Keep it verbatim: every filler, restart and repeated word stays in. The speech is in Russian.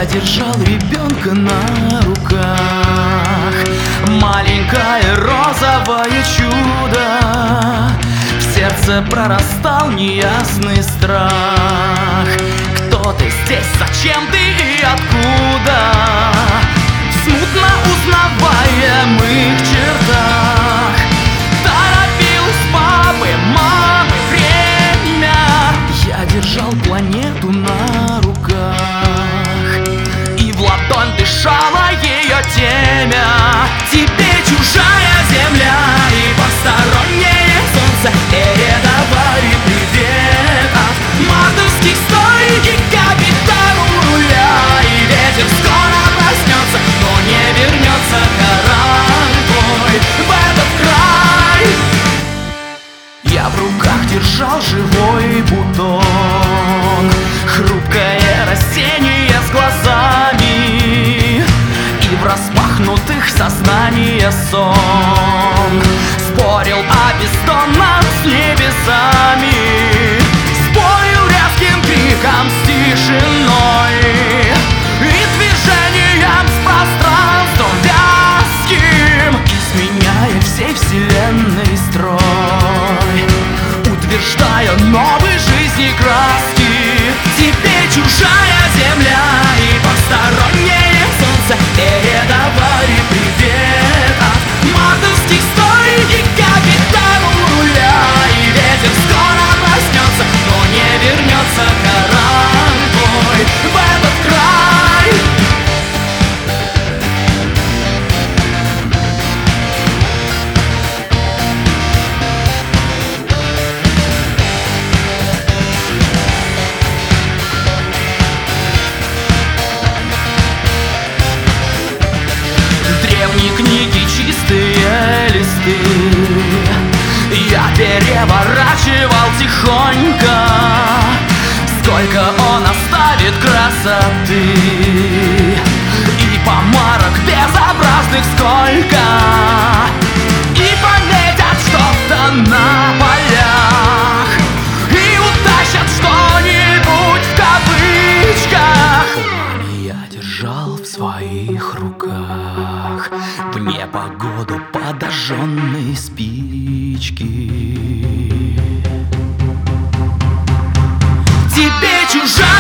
Я держал ребенка на руках, маленькое розовое чудо. В сердце прорастал неясный страх. Кто ты здесь, зачем ты и откуда? В смутно узнаваемых чертах торопилось папы, мамы время. Я держал планету на руках, и в ладонь дышала ее темя. Тебе чужая земля и постороннее солнце передавали привет от мартовских стой и капитану руля. И ветер скоро проснется, но не вернется корабль в этот край. Я в руках держал живой бутон, хрупкое растение с глазами, и в распахнутых сознание сон спорил о бездонном с небесами. Спорил резким криком с тишиной и движением с пространством вязким, изменяя всей вселенной строй, утверждая новой жизни краски. Тебе чужая земля и постороннее солнце передавали привет от мартовских стой и капитану руля. И ветер скоро проснется, но не вернется корабль в этот край. Древние книги, чистые листы я переворачивал тихонько. Сколько он оставит красоты и помарок безобразных сколько, и пометят что-то на полях, и утащат что-нибудь в кавычках. Я держал в своих руках в непогоду подожженные спички. Тебе чужая